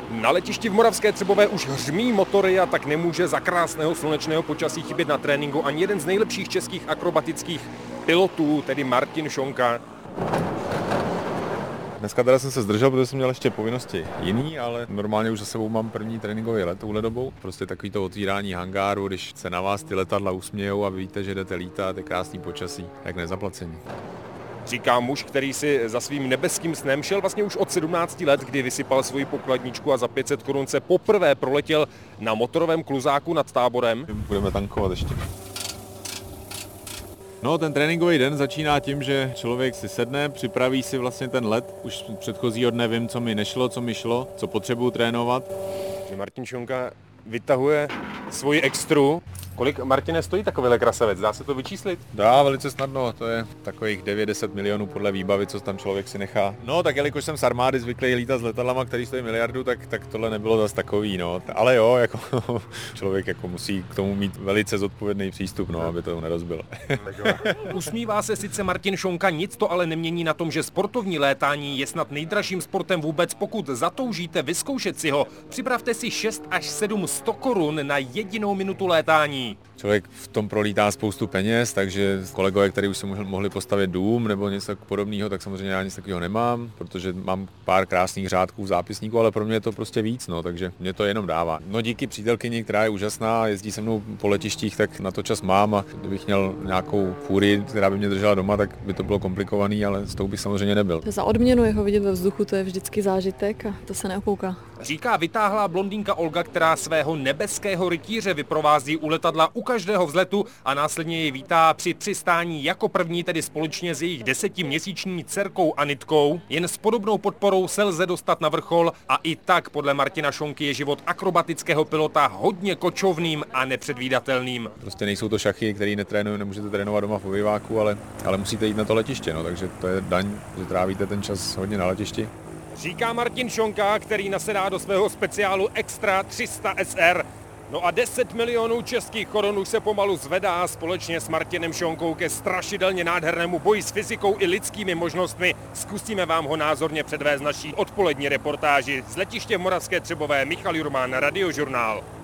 Na letišti v Moravské Třebové už hřmí motory a tak nemůže za krásného slunečného počasí chybět na tréninku ani jeden z nejlepších českých akrobatických pilotů, tedy Martin Šonka. Dneska teda jsem se zdržel, protože jsem měl ještě povinnosti jiný, ale normálně už za sebou mám první tréninkový let touhle dobou. Prostě takový to otvírání hangáru, když se na vás ty letadla usmějou a víte, že jdete lítat, je krásný počasí, jak nezaplacení. Říká muž, který si za svým nebeským snem šel vlastně už od 17 let, kdy vysypal svoji pokladničku a za 500 korun se poprvé proletěl na motorovém kluzáku nad Táborem. Budeme tankovat ještě. No, ten tréninkový den začíná tím, že člověk si sedne, připraví si vlastně ten let. Už předchozího dne vím, co mi nešlo, co mi šlo, co potřebuju trénovat. Martin Šonka vytahuje svoji extru. Kolik, Martine, stojí takovýhle krasavec? Dá se to vyčíslit? Dá, velice snadno, to je takových 9-10 milionů podle výbavy, co tam člověk si nechá. No, tak jelikož jsem z armády zvyklý lítat s letadlama, který stojí miliardu, tak tohle nebylo zas takový, no. Ale jo, jako člověk jako musí k tomu mít velice zodpovědný přístup, no, aby to nerozbil. Usmívá se sice Martin Šonka, nic to ale nemění na tom, že sportovní létání je snad nejdražším sportem vůbec. Pokud zatoužíte vyzkoušet si ho, připravte si 6 až 7 100 korun na jedinou minutu létání. Člověk v tom prolítá spoustu peněz, takže kolegové, kteří už si mohli postavit dům nebo něco podobného, tak samozřejmě já nic takového nemám, protože mám pár krásných řádků v zápisníku, ale pro mě je to prostě víc, no, takže mě to jenom dává. No díky přítelkyni, která je úžasná, jezdí se mnou po letištích, tak na to čas mám a kdybych měl nějakou fúrii, která by mě držela doma, tak by to bylo komplikovaný, ale s tou bych samozřejmě nebyl. Za odměnu jeho vidět ve vzduchu, to je vždycky zážitek a to se neopouká. Říká vytáhlá blondýnka Olga, která svého nebeského rytíře vyprovází u letadla u každého vzletu a následně jej vítá při přistání jako první, tedy společně s jejich 10měsíční dcerkou Anitkou. Jen s podobnou podporou se lze dostat na vrchol a i tak podle Martina Šonky je život akrobatického pilota hodně kočovným a nepředvídatelným. Prostě nejsou to šachy, který nemůžete trénovat doma v obyváku, ale musíte jít na to letiště, no, takže to je daň, že trávíte ten čas hodně na letišti. Říká Martin Šonka, který nasedá do svého speciálu Extra 300 SR. No a 10 milionů českých korun už se pomalu zvedá společně s Martinem Šonkou ke strašidelně nádhernému boji s fyzikou i lidskými možnostmi. Zkusíme vám ho názorně předvést naší odpolední reportáži z letiště v Moravské Třebové. Michal Jurmán, Radiožurnál.